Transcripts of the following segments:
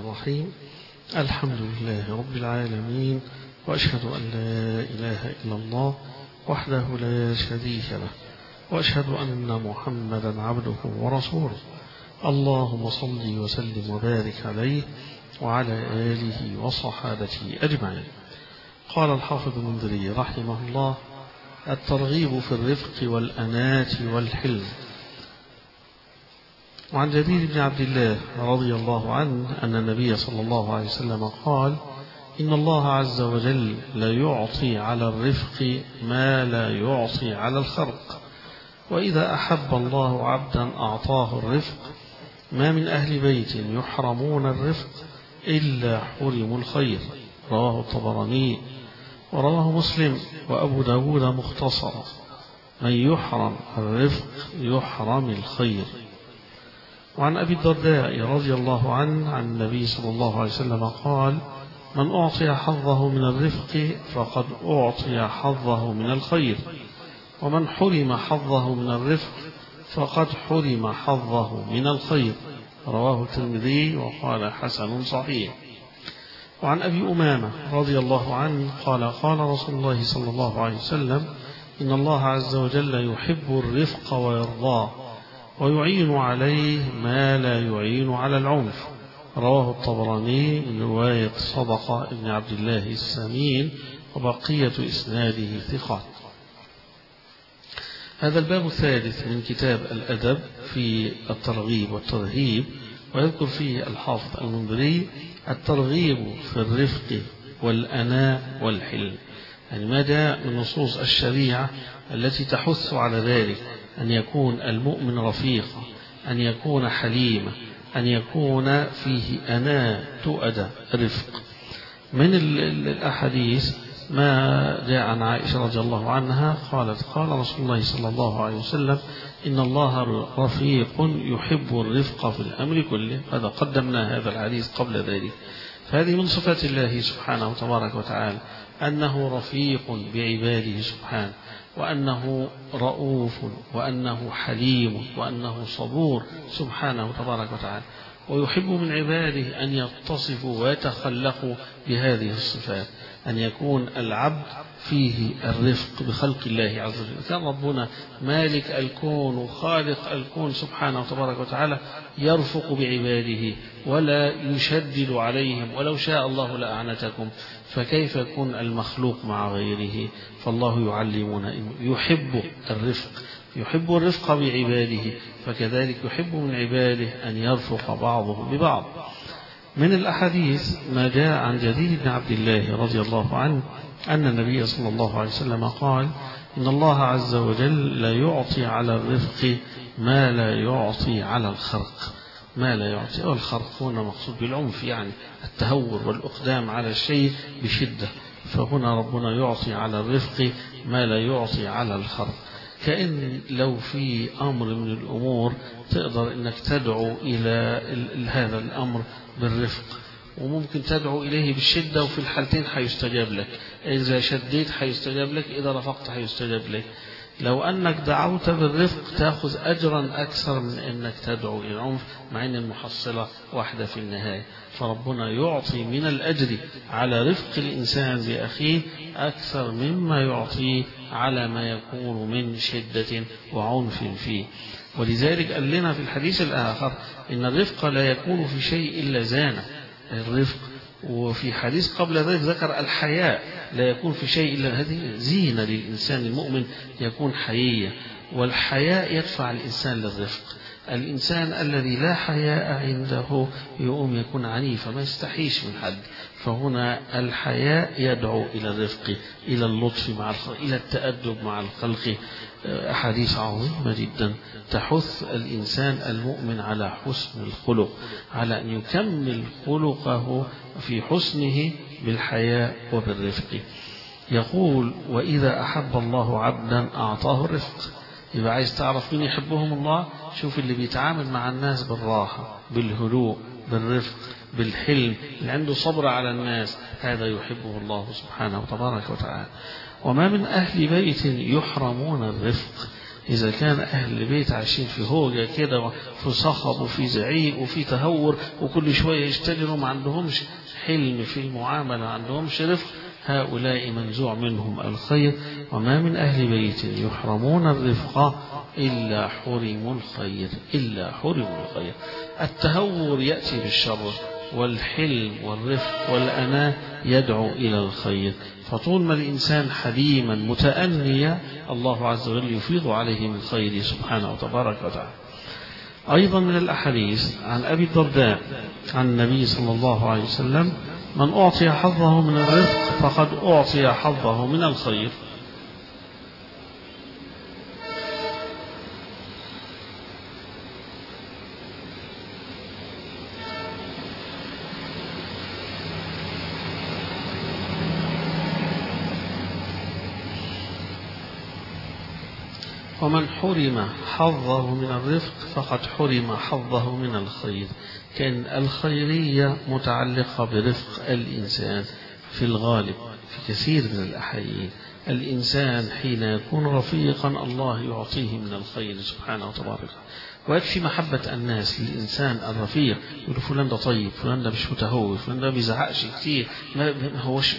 الرحيم. الحمد لله رب العالمين، وأشهد أن لا إله إلا الله وحده لا شريك له، وأشهد أن محمدا عبده ورسوله. اللهم صل وسلم وبارك عليه وعلى آله وصحابته أجمعين. قال الحافظ المنذري رحمه الله: الترغيب في الرفق والأناة والحلم. وعن جرير بن عبد الله رضي الله عنه أن النبي صلى الله عليه وسلم قال: إن الله عز وجل لا يعطي على الرفق ما لا يعطي على الخرق، وإذا أحب الله عبدا أعطاه الرفق. ما من أهل بيت يحرمون الرفق إلا حرموا الخير. رواه الطبراني ورواه مسلم وأبو داود مختصرا: من يحرم الرفق يحرم الخير. وعن أبي الدرداء رضي الله عنه عن النبي صلى الله عليه وسلم قال: من أعطي حظه من الرفق فقد أعطي حظه من الخير، ومن حرم حظه من الرفق فقد حرم حظه من الخير. رواه الترمذي وقال حسن صحيح. وعن أبي أمامة رضي الله عنه قال: قال رسول الله صلى الله عليه وسلم: إن الله عز وجل يحب الرفق ويرضاه، ويعين عليه ما لا يعين على العنف. رواه الطبراني من رواية صدقة بن عبد الله السمين، وبقية إسناده ثقات. هذا الباب الثالث من كتاب الأدب في الترغيب والترهيب، ويذكر فيه الحافظ المنذري الترغيب في الرفق والأناء والحلم، يعني ما جاء من نصوص الشريعة التي تحث على ذلك، أن يكون المؤمن رفيقا، أن يكون حليما، أن يكون فيه أناة تؤدى رفق. من الأحاديث ما جاء عن عائشة رضي الله عنها قالت: قال رسول الله صلى الله عليه وسلم: إن الله رفيق يحب الرفق في الأمر كله. هذا قدمنا هذا الحديث قبل ذلك. فهذه من صفات الله سبحانه وتبارك وتعالى، أنه رفيق بعباده سبحانه، وأنه رؤوف، وأنه حليم، وأنه صبور سبحانه وتبارك وتعالى. ويحب من عباده أن يتصفوا ويتخلقوا بهذه الصفات، أن يكون العبد فيه الرفق بخلق الله عز وجل. كان ربنا مالك الكون وخالق الكون سبحانه وتبارك وتعالى يرفق بعباده ولا يشدد عليهم، ولو شاء الله لأعنتكم، فكيف يكون المخلوق مع غيره؟ فالله يعلمنا يحب الرفق، يحب الرفق بعباده، فكذلك يحب من عباده أن يرفق بعضهم ببعض. من الأحاديث ما جاء عن جرير بن عبد الله رضي الله عنه أن النبي صلى الله عليه وسلم قال: إن الله عز وجل لا يعطي على الرفق ما لا يعطي على الخرق. ما لا يعطي، والخرق هنا مقصود بالعنف، يعني التهور والأقدام على الشيء بشدة. فهنا ربنا يعطي على الرفق ما لا يعطي على الخرق. كأن لو في أمر من الأمور تقدر أنك تدعو إلى هذا الأمر بالرفق، وممكن تدعو إليه بالشدة، وفي الحالتين حيستجاب لك. إذا شديت حيستجاب لك، إذا رفقت حيستجاب لك. لو أنك دعوت بالرفق تأخذ أجرا أكثر من أنك تدعو إلى العنف، مع أن المحصلة واحدة في النهاية. فربنا يعطي من الأجر على رفق الإنسان بأخيه أكثر مما يعطيه على ما يكون من شدة وعنف فيه. ولذلك قال لنا في الحديث الآخر إن الرفق لا يكون في شيء إلا زانه الرفق. وفي حديث قبل ذلك ذكر الحياء لا يكون في شيء إلا هذه زينة للإنسان المؤمن، يكون حيية، والحياء يدفع الإنسان للرفق. الإنسان الذي لا حياء عنده يقوم يكون عنيفا، ما يستحيش من حد. فهنا الحياء يدعو إلى الرفق، إلى اللطف مع الخلق، إلى التأدب مع الخلق. أحاديث عظيمة جدا تحث الإنسان المؤمن على حسن الخلق، على أن يكمل خلقه في حسنه بالحياء وبالرفق. يقول: وإذا أحب الله عبدا أعطاه الرفق. يبقى عايز تعرف مين يحبهم الله؟ شوف اللي بيتعامل مع الناس بالراحة، بالهدوء، بالرفق، بالحلم، اللي عنده صبر على الناس، هذا يحبه الله سبحانه وتبارك وتعالى. وما من أهل بيت يحرمون الرفق، إذا كان أهل البيت عايشين في هوجة كده وفي صخب وفي زعيق وفي تهور وكل شوية يشتغلوا ما عندهمش حلم في المعاملة ما عندهمش رفق، هؤلاء منزوع منهم الخير. وما من أهل بيت يحرمون الرفق إلا حرموا الخير، إلا حرموا الخير. التهور يأتي بالشر، والحلم والرفق والأناة يدعو إلى الخير. فطول ما الإنسان حليما متأنيا الله عز وجل يفيض عليه من خير سبحانه وتبارك وتعالى. أيضا من الأحاديث عن أبي الدرداء عن النبي صلى الله عليه وسلم: من أعطي حظه من الرفق فقد أعطي حظه من الخير. ومن حرم حظه من الرفق فقد حرم حظه من الخير. كان الخيرية متعلقة برفق الإنسان في الغالب. في كثير من الأحيان الإنسان حين يكون رفيقا الله يعطيه من الخير سبحانه وتبارك. ويكفي محبة الناس للإنسان الرفيق، يقول فلان ده طيب، فلان ده مش متهور، فلان ده بيزعقش كتير، ما هوش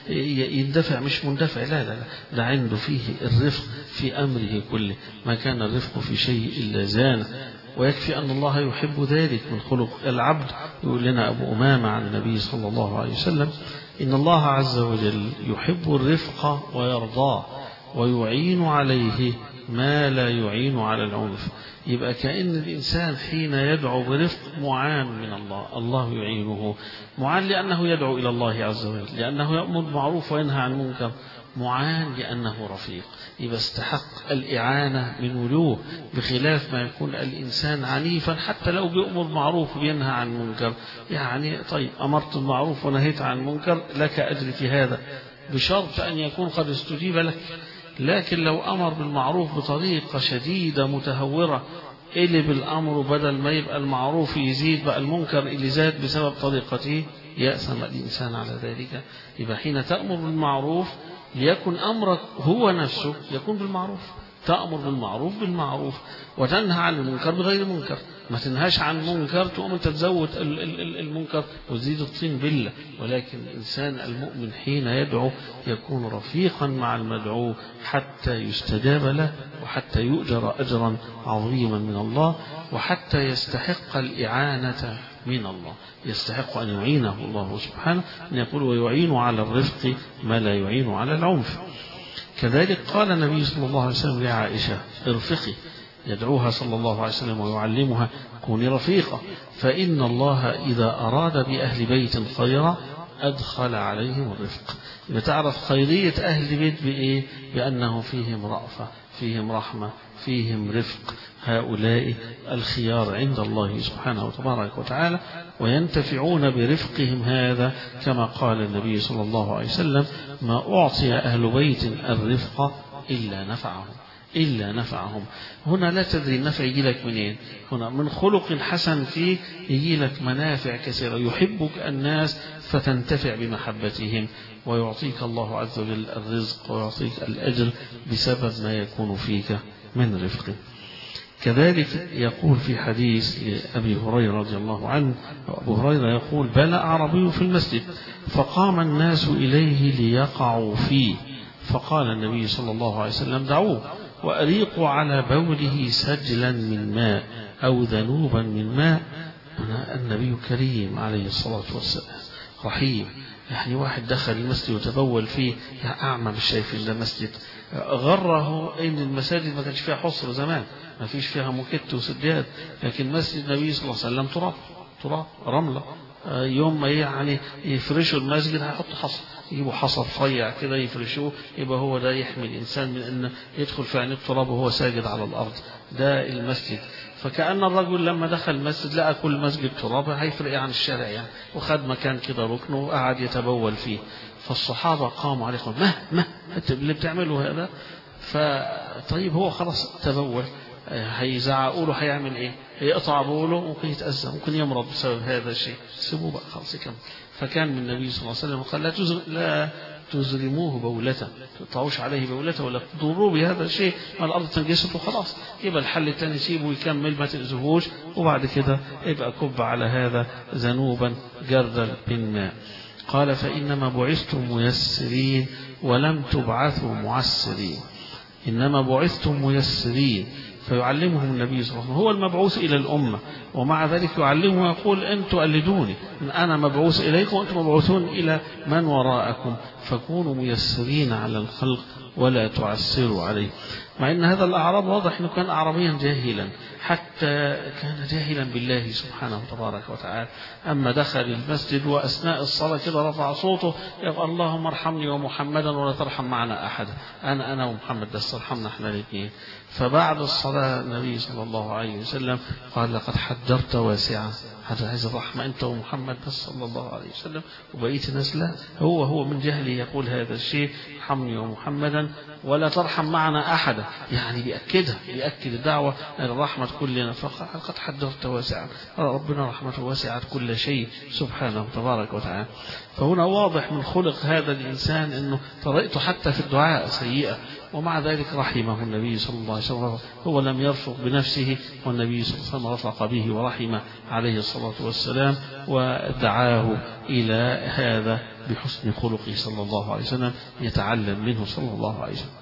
يندفع مش مندفع، لا لا لا، ده عنده فيه الرفق في أمره كله. ما كان الرفق في شيء إلا زانه. ويكفي أن الله يحب ذلك من خلق العبد. يقول لنا أبو أمامة عن النبي صلى الله عليه وسلم: إن الله عز وجل يحب الرفق ويرضاه ويعين عليه ما لا يعين على العنف. يبقى كأن الإنسان حين يدعو برفق معان من الله، الله يعينه. معان لأنه يدعو إلى الله عز وجل، لأنه يأمر بالمعروف وينهى عن المنكر. معان لأنه رفيق، يبقى استحق الإعانة من ولوه، بخلاف ما يكون الإنسان عنيفا حتى لو بيأمر بالمعروف وبينهى عن المنكر. يعني طيب أمرت بالمعروف ونهيت عن المنكر لك أجر في هذا، بشرط أن يكون قد استجيب لك. لكن لو أمر بالمعروف بطريقة شديدة متهورة، قلب الأمر بدل ما يبقى المعروف يزيد بقى المنكر اللي زاد بسبب طريقته، يأثم الإنسان على ذلك. يبقى حين تأمر بالمعروف ليكن أمرك هو نفسه يكون بالمعروف. تأمر بالمعروف بالمعروف وتنهى عن المنكر بغير منكر. ما تنهاش عن منكر تقوم انت تزود المنكر وتزيد الطين بلة. ولكن الإنسان المؤمن حين يدعو يكون رفيقا مع المدعو حتى يستجاب له، وحتى يؤجر أجرا عظيما من الله، وحتى يستحق الإعانة من الله، يستحق أن يعينه الله سبحانه. أن يقول: ويعين على الرفق ما لا يعين على العنف. كذلك قال النبي صلى الله عليه وسلم لعائشة: ارفقي، يدعوها صلى الله عليه وسلم ويعلمها: كوني رفيقة، فإن الله إذا أراد بأهل بيت خيرا أدخل عليهم الرفق. بتعرف خيرية أهل بيت بإيه؟ بأنه فيهم رأفة، فيهم رحمة، فيهم رفق. هؤلاء الخيار عند الله سبحانه وتبارك وتعالى، وينتفعون برفقهم هذا، كما قال النبي صلى الله عليه وسلم: ما أعطي أهل بيت الرفق إلا نفعهم، إلا نفعهم. هنا لا تدري النفع يجي لك منين. هنا من خلق حسن فيك يجي لك منافع كثيرة. يحبك الناس فتنتفع بمحبتهم، ويعطيك الله عز وجل الرزق ويعطيك الأجر بسبب ما يكون فيك من رفق. كذلك يقول في حديث أبي هريرة رضي الله عنه، أبو هريرة يقول: بال أعرابي في المسجد فقام الناس إليه ليقعوا فيه، فقال النبي صلى الله عليه وسلم: دعوه وأريقوا على بوله سجلا من ماء أو ذنوبا من ماء. النبي كريم عليه الصلاة والسلام رحيم. يعني واحد دخل المسجد وتبول فيه، يا أعمى مش شايفين ده مسجد. غره إن المساجد ما كانش فيها حصر زمان، ما فيش فيها موكيت وسجاد، لكن مسجد النبي صلى الله عليه وسلم تراب رملة. يوم ما يعني يفرشوا المسجد هيحطوا حصر، يجيبوا حصر رفيع كده يفرشوه، يبقى هو ده يحمي الإنسان من أن يدخل في عين التراب وهو ساجد على الأرض. ده المسجد. فكأن الرجل لما دخل المسجد لقى كل مسجد تراب، هيفرق عن الشارع يعني، وخد مكان كده ركنه وقعد يتبول فيه. فالصحابة قاموا عليه قالوا: ما اللي بتعمله هذا؟ فطيب هو خلاص تبول، هيزعقوا له هيعمل ايه؟ هيقطع بوله، ممكن يتأذى، ممكن يمرض بسبب هذا الشيء. سيبوه بقى خلاص يكمل. فكان من النبي صلى الله عليه وسلم قال: لا تزرموه بولته، تقطعوش عليه بولته ولا تضروه بهذا الشيء، ما الأرض تنجست وخلاص. يبقى الحل الثاني سيبه يكمل ما تأذوهوش، وبعد كده يبقى كب على هذا ذنوبا جردا بالماء. قال فإنما بعثتم ميسرين ولم تبعثوا معسرين. إنما بعثتم ميسرين، فيعلمهم النبي صلى الله عليه وسلم، هو المبعوث إلى الأمة، ومع ذلك يعلمه ويقول أنتم قلدوني، أنا مبعوث إليكم وأنتم مبعوثون إلى من وراءكم، فكونوا ميسرين على الخلق ولا تعسروا عليه. مع أن هذا الأعراب واضح أنه كان أعرابيا جاهلا، حتى كان جاهلا بالله سبحانه تبارك وتعالى. أما دخل المسجد وأثناء الصلاة كده رفع صوته يقول اللهم ارحمني ومحمدا ولا ترحم معنا أحد، أنا ومحمد بس ارحمنا احنا الاثنين. فبعد الصلاة النبي صلى الله عليه وسلم قال لقد حجرت واسعة، هذا عايز الرحمة أنت ومحمد بس صلى الله عليه وسلم، وبقية الناس لا. هو من جهله يقول هذا الشيء، ارحمني ومحمدا ولا ترحم معنا أحدا، يعني بيأكد الدعوة الرحمة كلنا. فقال قد حجرت واسعة، ربنا رحمته واسعت كل شيء سبحانه تبارك وتعالى. فهنا واضح من خلق هذا الإنسان أنه طريقته حتى في الدعاء سيئة، ومع ذلك رحمه النبي صلى الله عليه وسلم. هو لم يرفق بنفسه، والنبي صلى الله عليه وسلم رفق به ورحمه عليه الصلاة والسلام، ودعاه إلى هذا بحسن خلقه صلى الله عليه وسلم، يتعلم منه صلى الله عليه وسلم.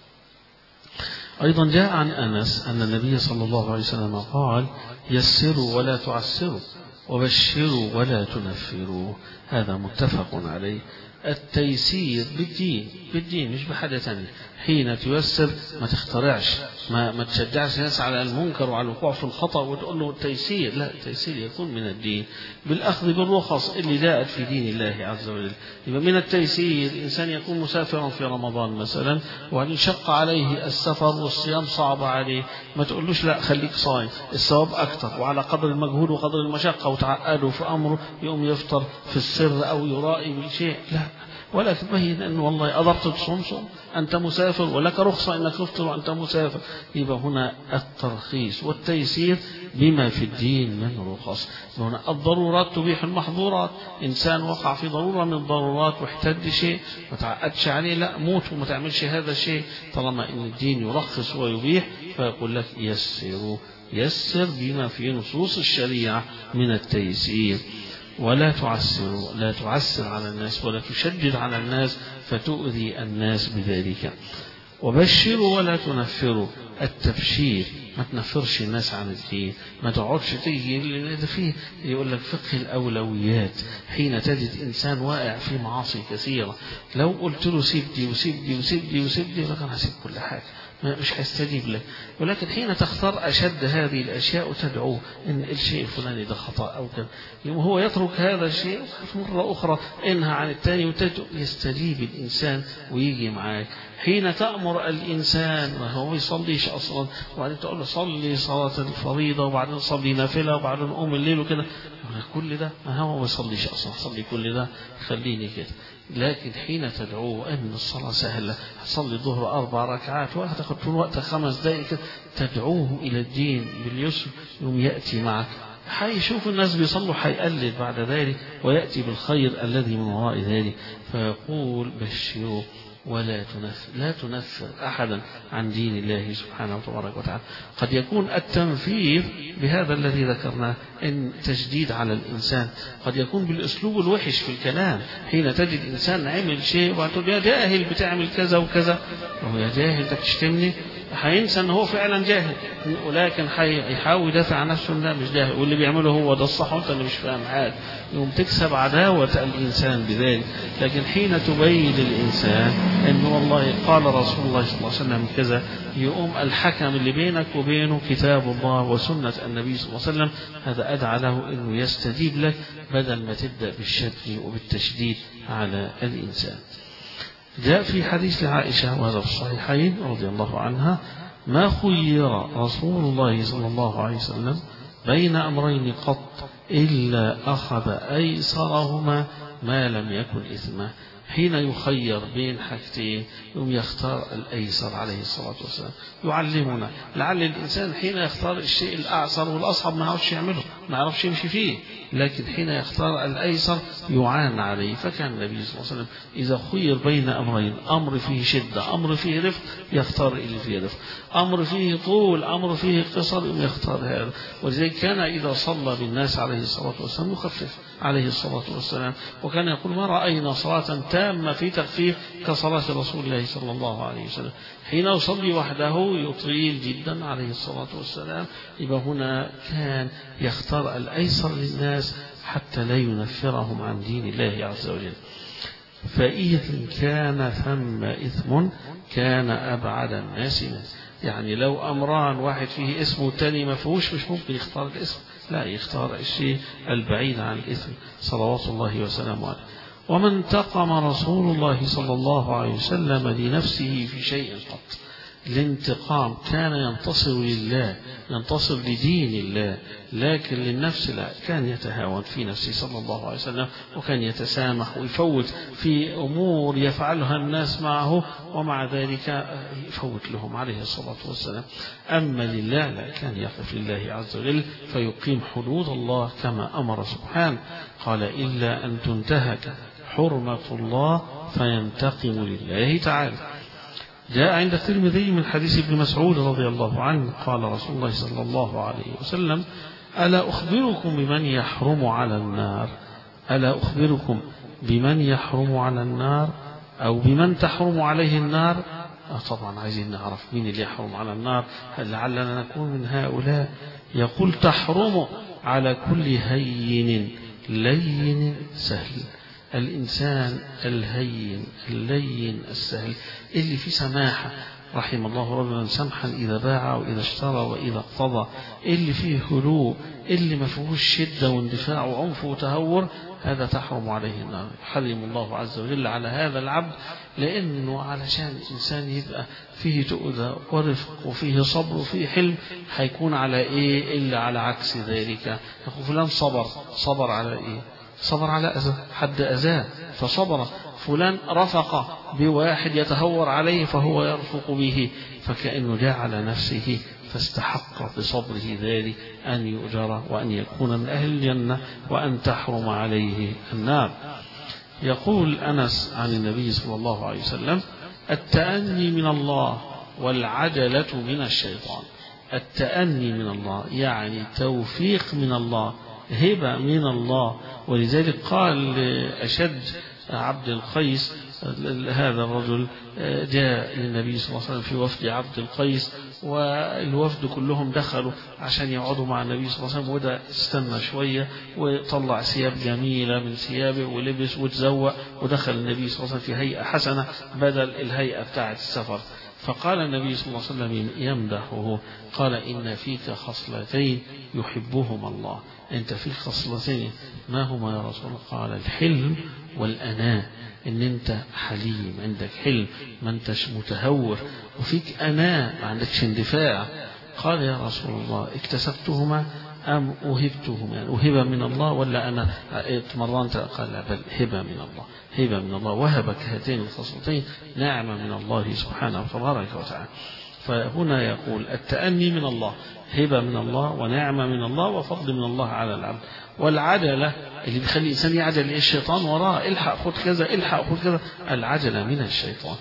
أيضا جاء عن أنس أن النبي صلى الله عليه وسلم قال يسروا ولا تعسروا وبشروا ولا تنفروا. هذا متفق عليه. التيسير بالدين مش بحاجة ثانية. حين تيسر ما تخترعش، ما تشجعش الناس على المنكر وعلى الوقوع في الخطأ وتقول له التيسير، لا، التيسير يكون من الدين بالأخذ بالرخص اللي جاءت في دين الله عز وجل. يبقى من التيسير الإنسان يكون مسافرا في رمضان مثلا، وأن شق عليه السفر والصيام صعب عليه، ما تقولوش لا خليك صايم، الثواب أكثر وعلى قدر المجهود وقدر المشقة، وتعقده في أمره يقوم يفطر في السر أو يرائي بالشيء، لا، ولا تبين أن والله أضبط تصوم أنت مسافر ولك رخصة أنك تفطر وأنت مسافر. يبقى هنا الترخيص والتيسير بما في الدين من رخص. هنا الضرورات تبيح المحظورات. إنسان وقع في ضرورة من الضرورات واحتج شيء ما تعقدش عليه، لا، موت وما تعملش هذا الشيء، طالما أن الدين يرخص ويبيح فيقول لك يسر بما في نصوص الشريعة من التيسير. ولا تعسروا، لا تعسر على الناس ولا تشدد على الناس فتؤذي الناس بذلك. وبشروا ولا تنفروا، التبشير، ما تنفرش الناس عن الدين، ما تقعدش تيجي فيه يقول لك فقه الأولويات. حين تجد إنسان واقع في معاصي كثيرة، لو قلت له سيب دي وسيب دي وسيب دي وسيب دي، فكان هسيب كل حاجة، مش هيستجيب لك. ولكن حين تختار أشد هذه الأشياء وتدعوه إن الشيء الفلاني ده خطأ أو كذا، يوم هو يترك هذا الشيء مرة أخرى انهى عن الثاني والثالث، يستجيب الإنسان ويجي معاك. حين تأمر الإنسان وهو ما يصليش أصلا، وبعدين تقول له صلي صلاة الفريضة وبعدين صلي نافلة وبعدين قوم الليل وكده، كل ده ما هو ما يصليش أصلا، صلي كل ده خليني كده. لكن حين تدعوه أن الصلاة سهلة، صلي الظهر 4 ركعات وهتاخد طول وقت 5 دقائق كده، تدعوه إلى الدين باليسر، يوم يأتي معك، حيشوف الناس بيصلوا حيقلد بعد ذلك ويأتي بالخير الذي من وراء ذلك. فيقول بشروا ولا تنفر أحدا عن دين الله سبحانه وتبارك وتعالى. قد يكون التنفير بهذا الذي ذكرناه، إن تشديد على الإنسان، قد يكون بالأسلوب الوحش في الكلام. حين تجد إنسان عمل شيء وتقول يا جاهل بتعمل كذا وكذا، وهو يا جاهل ده بتشتمني، هينسى ان هو فعلا جاهل، ولكن هيحاول يدافع عن نفسه لا مش جاهل، واللي بيعمله هو ده الصح وانت اللي مش فاهم حاجه، يقوم تكسب عداوه الانسان بذلك. لكن حين تبين للانسان ان والله قال رسول الله صلى الله عليه وسلم كذا، يقوم الحكم اللي بينك وبينه كتاب الله وسنه النبي صلى الله عليه وسلم، هذا ادعى له انه يستجيب لك بدل ما تبدا بالشتم وبالتشديد على الانسان. جاء في حديث عائشة وهذا في الصحيحين رضي الله عنها: ما خير رسول الله صلى الله عليه وسلم بين أمرين قط إلا أخذ أيسرهما ما لم يكن إثما. حين يخير بين حاجتين يوم يختار الأيسر عليه الصلاة والسلام. يعلمنا لعل الإنسان حين يختار الشيء الأعسر والأصعب ما عادش يعمله، ما يعرفش يمشي فيه، لكن حين يختار الأيسر يعان عليه. فكان النبي صلى الله عليه وسلم إذا خير بين أمرين، أمر فيه شدة أمر فيه رفق، يختار اللي فيه رفق، أمر فيه طول أمر فيه قصر يختار هذا. ولذلك كان إذا صلى بالناس عليه الصلاة والسلام يخفف عليه الصلاة والسلام، وكان يقول ما رأينا صلاة تامة في تخفيف كصلاة رسول الله صلى الله عليه وسلم. حين يصلي وحده يطيل جدا عليه الصلاة والسلام. يبقى هنا كان يختار الأيسر للناس حتى لا ينفرهم عن دين الله عز وجل. فإذا كان ثم إثم كان أبعد الناس منه. يعني لو أمران واحد فيه اسم والتاني ما فيهوش مش ممكن يختار الاسم، لا يختار الشيء البعيد عن الإثم صلوات الله وسلامه عليه. وما انتقم رسول الله صلى الله عليه وسلم لنفسه في شيء قط. الانتقام كان ينتصر لله ينتصر لدين الله، لكن للنفس لا، كان يتهاون في نفسه صلى الله عليه وسلم، وكان يتسامح ويفوت في أمور يفعلها الناس معه ومع ذلك يفوت لهم عليه الصلاة والسلام. أما لله لا، كان يقف لله عز وجل فيقيم حدود الله كما أمر سبحانه. قال إلا أن تنتهك حرمة الله فينتقم لله تعالى. جاء عند الترمذي من حديث ابن مسعود رضي الله عنه قال رسول الله صلى الله عليه وسلم ألا أخبركم بمن يحرم على النار؟ ألا أخبركم بمن يحرم على النار أو بمن تحرم عليه النار؟ طبعا عايزين نعرف مين اللي يحرم على النار، لعلنا نكون من هؤلاء. يقول تحرم على كل هين لين سهل. الإنسان الهين اللين السهل اللي في سماحة، رحم الله رجلا سمحا إذا باع وإذا اشترى وإذا اقتضى، اللي فيه هدوء، اللي ما فيهوش شدة واندفاع وعنف وتهور، هذا تحرم عليه النار. يحرم الله عز وجل على هذا العبد، لأنه علشان الإنسان يبقى فيه تؤذى ورفق وفيه صبر وفيه حلم، هيكون على إيه إلا على عكس ذلك. يقول فلان صبر على إيه؟ صبر على أذى، حد أذاه فصبر. فلان رفق بواحد يتهور عليه فهو يرفق به، فكأنه جعل نفسه فاستحق بصبره ذلك أن يؤجر وأن يكون من أهل الجنة وأن تحرم عليه النار. يقول أنس عن النبي صلى الله عليه وسلم التأني من الله والعجلة من الشيطان. التأني من الله يعني توفيق من الله، هبة من الله. ولذلك قال أشد عبد القيس، هذا الرجل جاء للنبي صلى الله عليه وسلم في وفد عبد القيس، والوفد كلهم دخلوا عشان يقعدوا مع النبي صلى الله عليه وسلم، وده استنى شوية وطلع ثياب جميلة من ثيابه ولبس وتزوق، ودخل النبي صلى الله عليه وسلم في هيئة حسنة بدل الهيئة بتاعة السفر. فقال النبي صلى الله عليه وسلم يمدحه قال إن فيك خصلتين يحبهما الله. أنت فيك خصلتين، ما هما يا رسول الله؟ قال الحلم والأناة، إن أنت حليم، عندك حلم، ما أنتش متهور، وفيك أناة، ما عندكش اندفاع. قال يا رسول الله اكتسبتهما أم أهبتهما؟ يعني أهبة من الله ولا أنا اتمرنت؟ قال لا، بل هبة من الله، هبة من الله، وهبك هاتين الخصلتين نعمة من الله سبحانه وتبارك وتعالى. فهنا يقول التأني من الله، هبة من الله ونعمة من الله وفضل من الله على العبد. والعجلة اللي بيخلي الإنسان يعجل الشيطان وراه، الحق خذ كذا الحق خذ كذا، العجلة من الشيطان.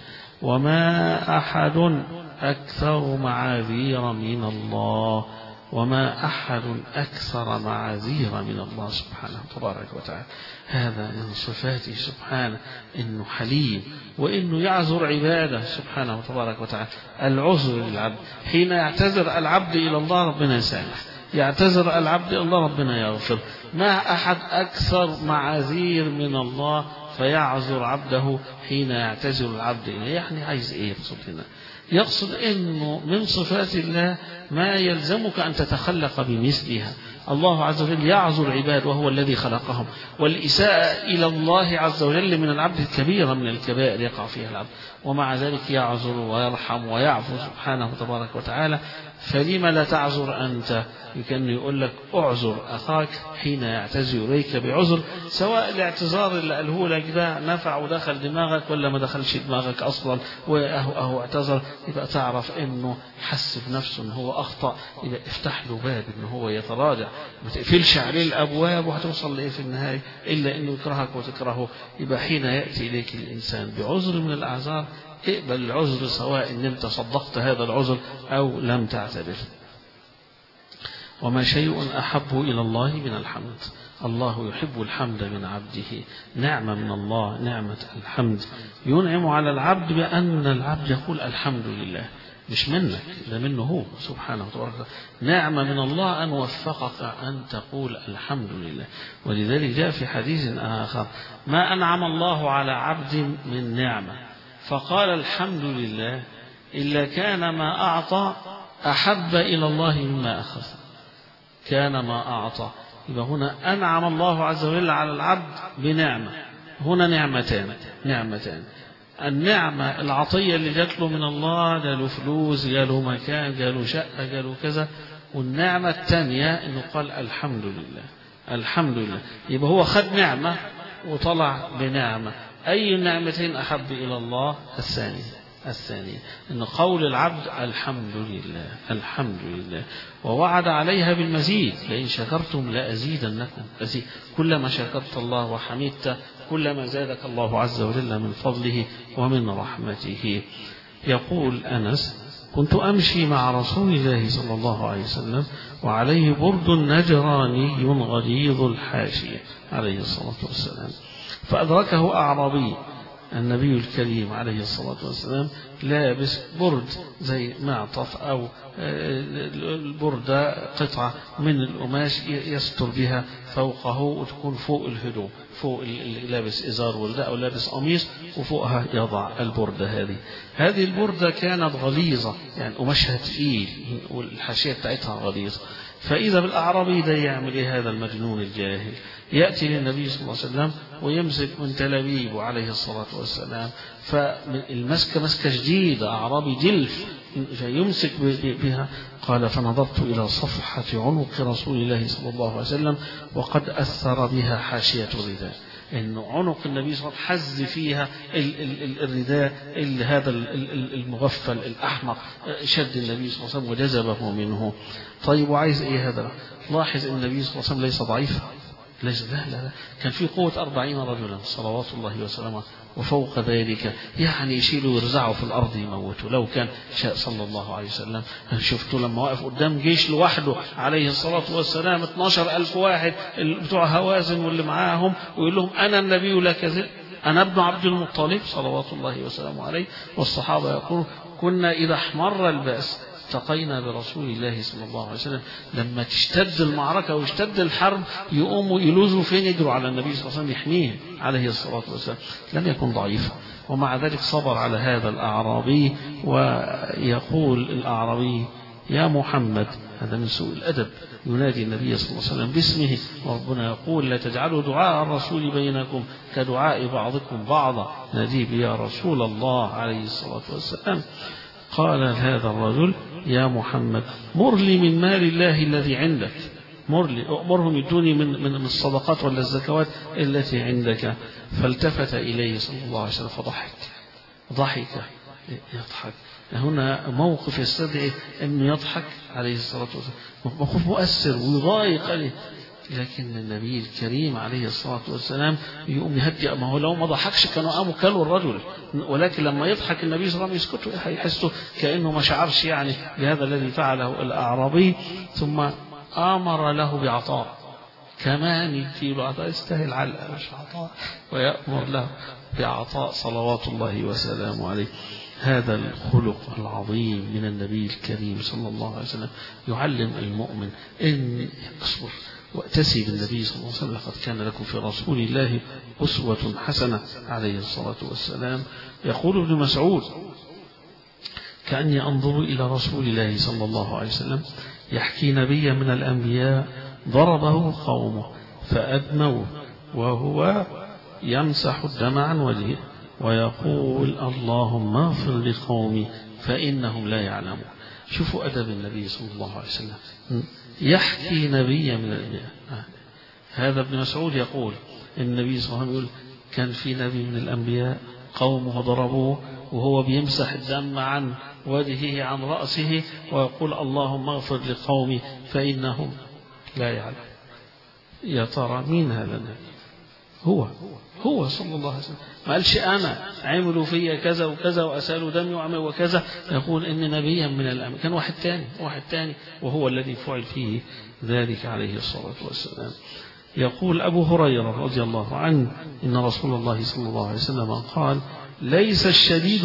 وما أحد أكثر معاذير من الله، وما أحد أكثر معاذير من الله سبحانه تبارك وتعالى. هذا من صفاته سبحانه إنه حليم، وإنه يعذر عباده سبحانه تبارك وتعالى. العذر للعبد حين يعتذر العبد إلى الله ربنا يسامح، يعتذر العبد إلى الله ربنا يغفر. ما أحد أكثر معاذير من الله فيعذر عبده حين يعتذر العبد إليه. يعني عايز إيه يقصد هنا؟ يقصد إنه من صفات الله ما يلزمك أن تتخلق بمثلها. الله عز وجل يعذر عباد وهو الذي خلقهم، والإساءة إلى الله عز وجل من العبد الكبيرة من الكبائر يقع فيها العبد، ومع ذلك يعذر ويرحم ويعفو سبحانه تبارك وتعالى. فلما لا تعذر أنت؟ يمكن يقول لك اعذر أخاك حين يعتذر إليك بعذر، سواء الاعتذار اللي قاله لك ده نفع ودخل دماغك ولا ما دخلش دماغك أصلا، وأهو اعتذر، يبقى تعرف إنه حس بنفسه إنه هو أخطأ يبقى افتح له باب إن هو يتراجع، ما تقفلش عليه الأبواب وهتوصل لإيه في النهاية إلا إنه يكرهك وتكرهه. يبقى حين يأتي إليك الإنسان بعذر من الأعذار اقبل العذر، سواء إن أنت صدقت هذا العذر أو لم تعترف. وما شيء أحب إلى الله من الحمد. الله يحب الحمد من عبده، نعمة من الله، نعمة الحمد. ينعم على العبد بأن العبد يقول الحمد لله، مش منك، ده منه هو سبحانه وتعالى. نعمة من الله أن وفقك أن تقول الحمد لله. ولذلك جاء في حديث آخر: ما أنعم الله على عبد من نعمة فقال الحمد لله إلا كان ما أعطى أحب إلى الله مما أخذ. كان ما أعطى، يبقى هنا أنعم الله عز وجل على العبد بنعمة. هنا نعمتان. النعمة العطية اللي جات له من الله، جاله فلوس، جاله مكان، جاله شقة، جاله كذا. والنعمة الثانية إنه قال الحمد لله، الحمد لله. يبقى هو خد نعمة وطلع بنعمة. أي النعمتين أحب إلى الله؟ الثانية إن قول العبد الحمد لله، الحمد لله. ووعد عليها بالمزيد: لئن شكرتم لأزيدنكم. كلما شكرت الله وحمدت كلما زادك الله عز وجل من فضله ومن رحمته. يقول أنس: كنت أمشي مع رسول الله صلى الله عليه وسلم وعليه برد نجراني غليظ الحاشية عليه الصلاة والسلام، فأدركه أعرابي، النبي الكريم عليه الصلاة والسلام لابس برد زي معطف أو البردة قطعة من القماش يستر بها فوقه وتكون فوق الهدوم، فوق لابس إزار ورداء أو لابس قميص وفوقها يضع البردة. هذه البردة كانت غليظة، يعني قماشها تقيل والحاشية بتاعتها غليظة. فإذا بالأعرابي ده يعمل إيه هذا المجنون الجاهل؟ يأتي للنبي صلى الله عليه وسلم ويمسك من تلابيبه عليه الصلاة والسلام، فالمسكة مسكة شديدة، أعرابي جلف فيمسك بها. قال: فنظرت إلى صفحة عنق رسول الله صلى الله عليه وسلم وقد أثر بها حاشية الرداء، إن عنق النبي صلى الله عليه وسلم حز فيها الرداء هذا المغفل الأحمق، شد النبي صلى الله عليه وسلم وجذبه منه. طيب وعايز إيه هذا؟ لاحظ أن النبي صلى الله عليه وسلم ليس ضعيفا، لا، كان في قوة 40 رجلا صلوات الله وسلامه، وفوق ذلك يعني يشيلوا ويرزعوا في الأرض يموتوا لو كان شاء صلى الله عليه وسلم. شفتوا لما وقف قدام جيش لوحده عليه الصلاة والسلام 12,000 واحد بتوع هوازن واللي معاهم، ويقول لهم: أنا النبي لا كذب، أنا ابن عبد المطلب صلوات الله وسلامه عليه. والصحابة يقولون: كنا إذا احمر البأس التقينا برسول الله صلى الله عليه وسلم. لما تشتد المعركة ويشتد الحرب يقوموا يلوزوا فين؟ يجروا على النبي صلى الله عليه وسلم يحميه عليه الصلاة والسلام. لم يكن ضعيفا، ومع ذلك صبر على هذا الأعرابي. ويقول الأعرابي: يا محمد. هذا من سوء الأدب، ينادي النبي صلى الله عليه وسلم باسمه، وربنا يقول: لا تجعلوا دعاء الرسول بينكم كدعاء بعضكم بعضا. ناديه يا رسول الله عليه الصلاة والسلام. قال هذا الرجل: يا محمد، مر لي من مال الله الذي عندك، مر لي، أمرهم يدوني من الصدقات ولا الزكوات التي عندك. فالتفت إليه صلى الله عليه وسلم فضحك، يضحك. هنا موقف يستدعي أن يضحك عليه الصلاة والسلام، موقف مؤثر ويضايق عليه. لكن النبي الكريم عليه الصلاة والسلام يقوم يهدئ. ما هو لو ما ضحكش كانوا قاموا كلوا الرجل، ولكن لما يضحك النبي صلى الله عليه وسلم يسكتوا، هيحسوا كأنه ما شعرش يعني بهذا الذي فعله الأعرابي. ثم أمر له بعطاء، كمان يديله عطاء، يستاهل علقة مش عطاء، ويأمر له بعطاء صلوات الله وسلامه عليه. هذا الخلق العظيم من النبي الكريم صلى الله عليه وسلم يعلم المؤمن أن يصبر وأتسي بالنبي صلى الله عليه وسلم: لقد كان لكم في رسول الله أسوة حسنة عليه الصلاة والسلام. يقول ابن مسعود: كأني أنظر إلى رسول الله صلى الله عليه وسلم يحكي نبيا من الأنبياء ضربه قومه فأدموه وهو يمسح الدم عن وجهه ويقول: اللهم اغفر لقومي فإنهم لا يعلمون. شوفوا أدب النبي صلى الله عليه وسلم، يحكي نبيا من الأنبياء. هذا ابن مسعود يقول النبي صلى الله عليه وسلم يقول: كان في نبي من الأنبياء قومه ضربوه وهو بيمسح الدم عن وجهه عن رأسه ويقول اللهم اغفر لقومي فإنهم لا يعلم. يا ترى مين هذا النبي؟ هو صلى الله عليه وسلم. ما قالش أنا عملوا فيا كذا وكذا وأسالوا دمي وعملوا وكذا، يقول إن نبيا من الأنبياء. كان واحد تاني وهو الذي فعل فيه ذلك عليه الصلاة والسلام. يقول أبو هريرة رضي الله عنه إن رسول الله صلى الله عليه وسلم قال ليس الشديد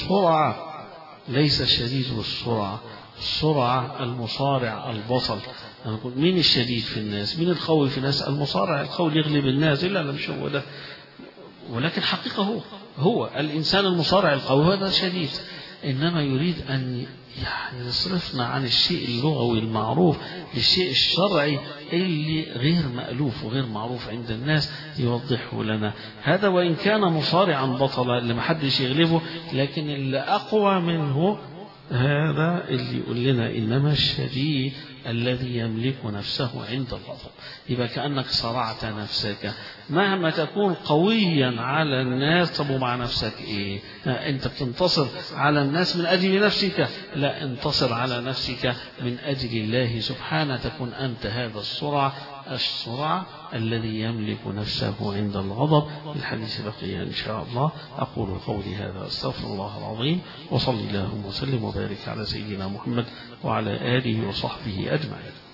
بالسرعة، السرعة المصارع البطل. نقول مين الشديد في الناس؟ مين القوي في الناس؟ المصارع القوي يغلب الناس. إلا مش هو ده، ولكن حقيقة هو الإنسان المصارع القوي هذا شديد. إنما يريد أن يصرفنا عن الشيء اللغوي المعروف للشيء الشرعي اللي غير مألوف وغير معروف عند الناس، يوضحه لنا. هذا وإن كان مصارعا بطلا اللي محدش يغلبه، لكن اللي أقوى منه هذا اللي يقول لنا إنما الشديد الذي يملك نفسه عند الغضب. يبقى كأنك صرعت نفسك. مهما تكون قويا على الناس، طب ومع نفسك إيه؟ أنت بتنتصر على الناس من أجل نفسك؟ لا، انتصر على نفسك من أجل الله سبحانه. تكون أنت هذا السرعة الذي يملك نفسه عند الغضب. الحديث بقي إن شاء الله. أقول قولي هذا أستغفر الله العظيم، وصلي اللهم وسلم وبارك على سيدنا محمد وعلى آله وصحبه أجمعين.